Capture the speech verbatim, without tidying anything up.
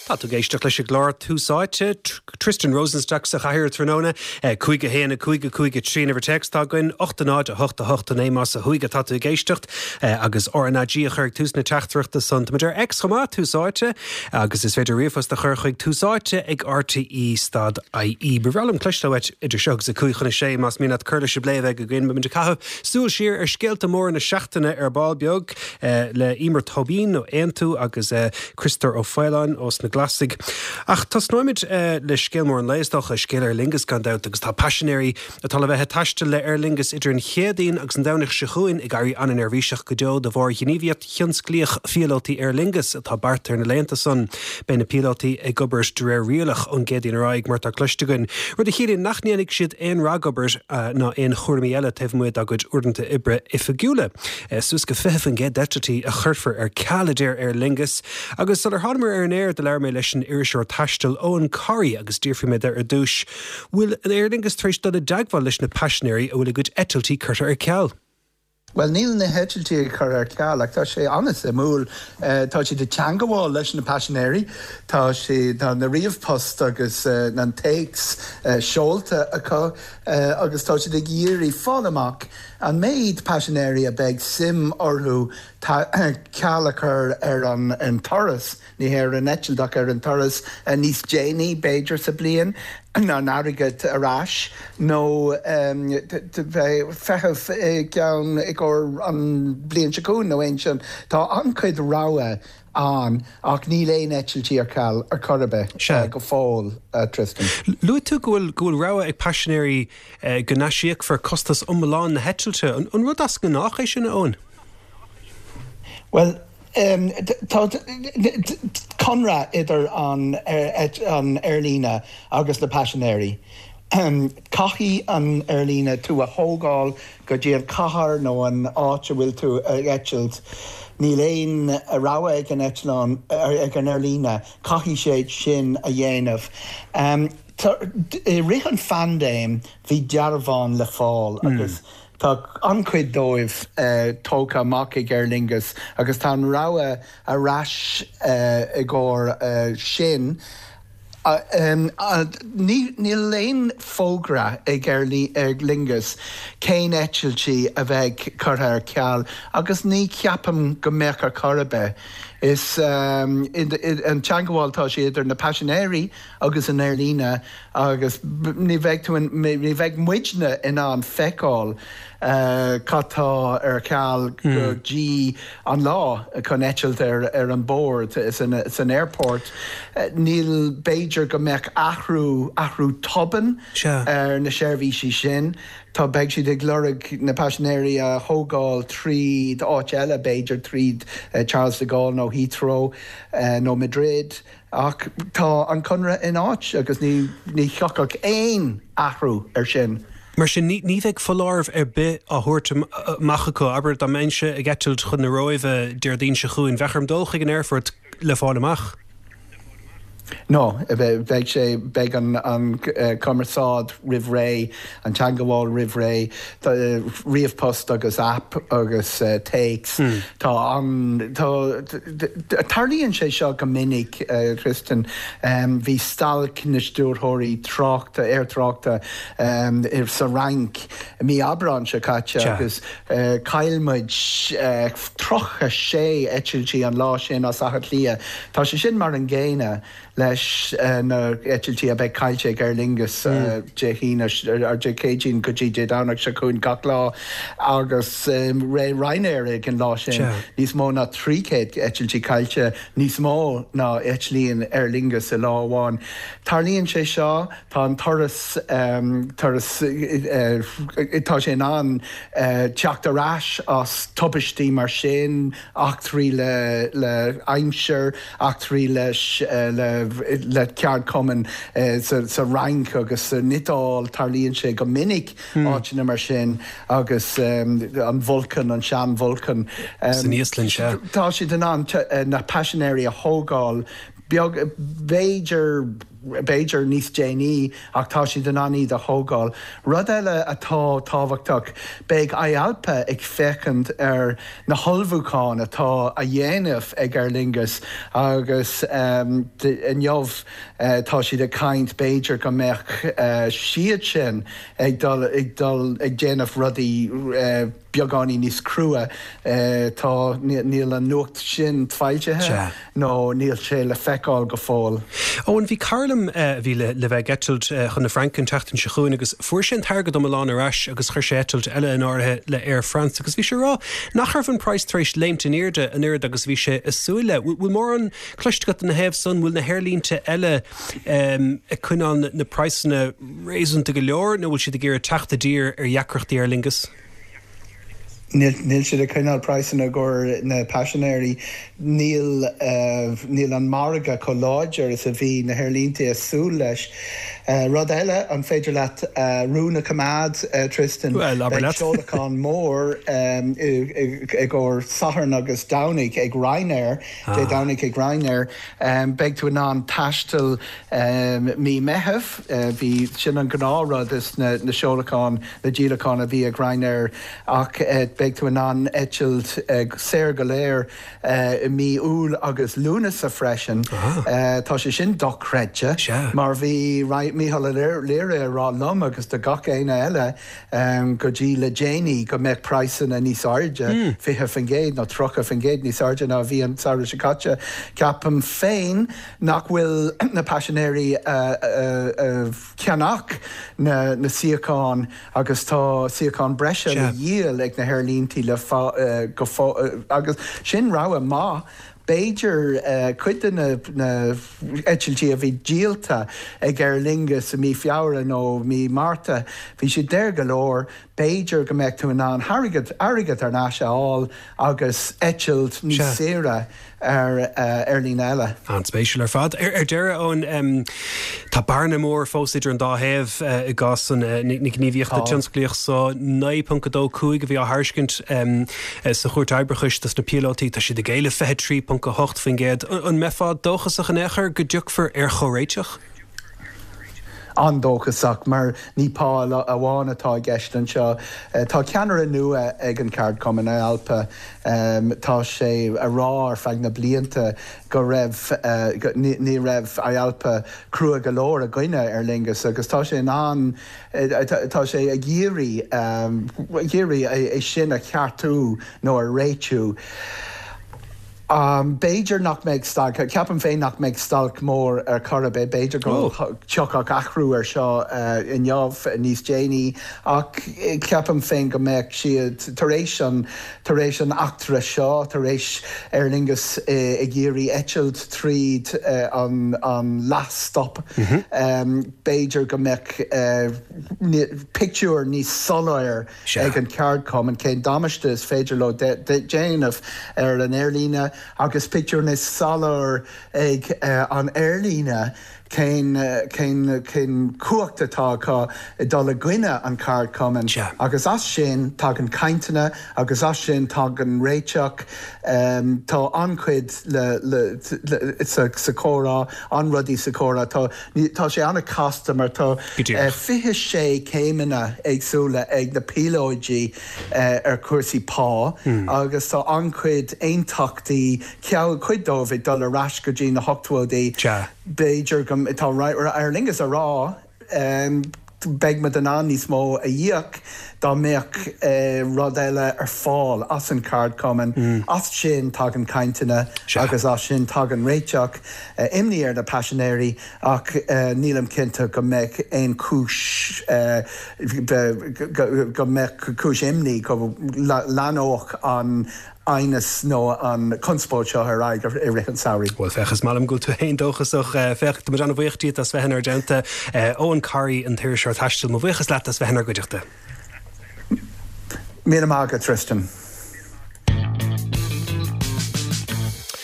Tá tú géisteach leis glár túsáite Tristan Rosenstock sa chair tróna chuige héna chuige chuige trí over text tá goin ochtanáid a hochta hochta némas a chuige tá tú géistecht agus ornaG a chur tús na teachtrachta san maidir ex chomá túsáite agus is féidir riomfos de chur chuig túsáite ag R T E stad I E bevalm cluistewet idir segus a chuichanna sé mas mí chuirla se bléh go gin be cath súil siir ar scéalta mór na seachtainna ar ball beag le Emer Tobin ó Aontu agus Christopher O'Feilan os na Glasig. Ach, tas noimid uh, le scéalmór an léisteach a scéal ar lingus gan daut agus tá passionéirí a tal bheith taiste le ar lingus idir an chéadaín agus an dawnach se chuin i garí anan ar bhíseach go deo de bhór gníomhiad chionsclíoch fialótaí ar lingus atá bart ar na léanta san ben na pilótaí ag gobers de réir rialach an géadaín raig mar tá cluistegan. Rud a chéadaín nachníananig siad éon ragobers uh, ná éon churmaí eile taobh muid agad urdanta ibre ifigiúla. Uh, Sus go feh an géad deitratí a churfar ar cealadéir ar lingus agus sal ar hadmar ar an air de leir mé leis an irisir taistil ó an choirí agus dtíirfi mé ar dúis. Bhfuil an air lingus tréis do a dagháil leis na passionéirí a bhfuil a good etiltí chuirte ar ceall? Well, níl na hetiltí chur ar ceall, ach tá sé anas a múl tá sé de teangaháil leis na passionéirí, tá sé na riomhpost agus na takes seolta acu agus tá sé de géirí fáil amach an méid passionéirí a beg sim orthú ceall a chur ar an an toras, ní ar an etildeach ar an toras níos déanaí béidir sa bliain, ná nárigat arás, nó fechah ceann ag or an blian seún nó ein sin, tá ancuid ráha an ach ní léon etiltí ar ceall ar corbe go fáil Tristan. Luú tú gohfuil gohfuil ráha ag passionéirí go náisiíoch for costas umláán na hetilte, an rud as go nach é sin ón? Well, Um, Conra idir an an Airlína agus na passionéirí. Um, Caithí an Airlína tú a thógáil go dtíobh cahar nó an áit a bhfuil tú eitilt. Ní léon a ráha ag an eitileán ag an Airlína, caithí sé sin a dhéanamh. Um, Rihan fandéim bhí dearbháin le fáil agus tá ancuid dóibh uh, tóca amach ag Aer Lingus agus tá an ráha a rais uh, i gcóir uh, sin uh, um, uh, ní, ní léon fógra ag Aer Lingus cén etiltí a bheith curtha ar ceall agus ní ceapam go mbeadh ar corbe. Is um, in, in, an teangaháil tá sé idir na passionéirí agus an Airlína agus ní bheith tú ní bheith muidne in an feicáil uh, catá ar ceall go dí an lá chun eitilt ar, ar an board is an, is an airport. Uh, níl Beiidir go mbeadh athrú athrú toban sure. ar na seirbhísí sin. Tá beag siad ag glorag na passionéirí a thógáil tríd áit eile Beiidir tríd uh, Charles de Gaulle nó Heathrow uh, nó Madrid ach tá an conra in áit agus ní ní cheachach éon athrú ar sin. Mar sin ní bheith foláirh ar bit a thuirte machacha aber dá mense ag eitilt chun na roimhe deir daon se chuin bhechar dulcha an airfort le fáil amach. No, bheith sé beag an, an uh, commerceád Rih Ray, an teangaháil Rih Ray, tá uh, riomhpost agus app agus uh, takes. Hmm. Tá an tarlíonn sé seo go minic uh, Tristan um, bhí stalc na stúrthirí tráchta ar tráchta um, ar sa rank mí abrán se caite agus uh, cailmuid uh, trocha sé etiltí an lá sin as achat lia. Tá sé sin mar an géine leis uh, na etiltí a bheith caiilte ag Aer Lingus de hína ar de céidín go dtí de dánach se chun gach lá agus um, ré Ryanair ag an lá sin. Níos mó na trícéad etiltí caiilte, níos mó ná eitlíonn Aer Lingus i láháin. Tarlíonn sé seo tá an toras um, toras uh, tá sé an uh, teacht arás as tubistí mar sin ach trí le, le aimseir ach trí leis uh, le le ceart cuman uh, sa, sa rank agus uh, nitáil tarlíonn sé go minic mm. áitina mar sin agus um, an Vulcan, an sean Vulcan. Um, San Íoslinn se. Tá si den an uh, na passionéirí a thógáil beag Beiidir Beiger níos Janie ach tá si den aní de hógáil. Rud eile atá táhachtach beag Ayalpa ag fecand ar na holbhúcháin atá a dhéanamh ag Aer Lingus agus um, in jobh uh, tá si de caint Beiger go mbeadh uh, siad sin ag dul ag dul ag déanamh rudaí uh, beagání níos crua uh, tá níl an nuacht sin tfailte nó níl sé le feicáil go fáil. Ó an bhí Carlam uh, bhí le, le bheith getalt uh, chun na Franken teachtain se chuún agus fuair sin targad am Milán arás agus chuir sé etalt eile an áirithe le Air France agus bhí sé rá nach raibh an price tar éis léimte an éirde an éirde agus bhí sé isúile. Bhfuil mór an cluistegat na hebh son bhfuil na hairlínte eile um, a chuineán na priceanna réasúnta go leor nó bhfuil siad a ggéir teachta dír ar dheacrachtaí Aer Lingus? Níl siad a chuineál priceanna gur na Passionéirí níl uh, níl an marga có láidir is a bhí na hairlínta asúil leis. Uh, Rud eile an féidir leat uh, rúna cumad uh, Tristan well, seolachan mór um, ag gur Saharn agus Downig ag Ryanair ah. dé Downig ag Ryanair um, beag tú ná an taistil um, mí mehef uh, bhí sin an gnárád is na, na seolachan na dílachan a bhí ag Ryanair ach uh, beag tú ná an etilt ag uh, séir go léir uh, mí úl agus lúna sa freisin ah. uh, tá sé sin docreide yeah. mar bhí right Míhall léire rá lom agus de gach éine eile um, go dtí le Janie go meid priceanna níos airde mm. fithe fan géad nó trocha fan géad níos airde ná bhí an saoire se caite ceapam féin nach bhfuil na Passionéirí uh, uh, uh, ceannach na, na siacán agus tá siacán breise yeah. le díal ag na hairlíntaí le fa, uh, go fá, uh, agus sin rá má Beiger uh, cuide na, na etiltí a bhí díalta ag Aer Lingus a mí fiabhra nó mí Marta bhí si déir go leor Beiger go meid tú ná harigad agad ar ná seáil agus etilt níos séire ar uh, ar lín eile. An spéisiúil ar fad. Ar, ar deire ón um, tá barna mór fósidir an dáhéamh uh, i gásan uh, nig níomhíochtta oh. tionsclíoch so nine punca dó cúig a bhí á thuairiscint um, uh, sa chuairt oibrachais tas na pilótaí tá si de géile fethe trí punca hocht fin géad. An mefa dóchas a chanéchar go dúchfar ar choréiteach? Andóchasach mar nípá a bháin atá gceist an seo. Tá ceanar nua ag an card cumann Alpa um, tá sé a rá ar feag na blianta go raibh uh, ní raibh Alpa crua go leor a gcuine Aer Lingus agus tá sé an tá sé a géirí um, géirí é sin a cheartú nó a réitiú. Um, Beiger nach meid stalk, ceapan féin nach meid stalk mór ar Corabé, Beiger go oh. teochach achrú ar seo uh, in jobh níos Janie ach ceapan féin go meid siad taréis an taréis an actra seo, taréis Aer Lingus uh, ag géirí etilt tríd uh, an, an last stop. Mm-hmm. um, Beiger go meid uh, picture níos soláir sure. ag an card cumann cén damáiste is féidir le de, de déanamh ar an airlíne agus picture is salar ag uh, an airlíne cén uh, cén cén cuachtatá cá dul a gcuine an card cumann yeah. agus as sin tá an caintena agus as sin tá an réiteach um, tá ancuid le, le, le sa, sa córa an rudí sa córa tá, tá sé anna customer tá uh, fiche sé céimena agsúla ag na pilóidí uh, ar cuasaí pá mm. agus tá ancuid aontáchtaí ceall cuid dómh dul a ras go dtí na hochtúdaí yeah. Beiger gom tá Aer Lingus a rá um, beag me den an níos mó a dhéach dá méach uh, rud eile ar fáil as an card cumann mm. as sin tá an caintena sure. agus as sin tá an réiteach uh, imní ar na Passionéirí ach uh, nílam cinnte go méid éon cúis uh, go, go méid cúis imní go leanóch an Ainas nó an conspóid seo ar aig i richen saoirí. Well, fechas malam go tú haon dóchasach fecht mar an bhuichtíad as bheithen ar deanta óan carí an tíir seir taistil mo bhuichas leat as bheithen ar goideachta. Míle mága Tristan.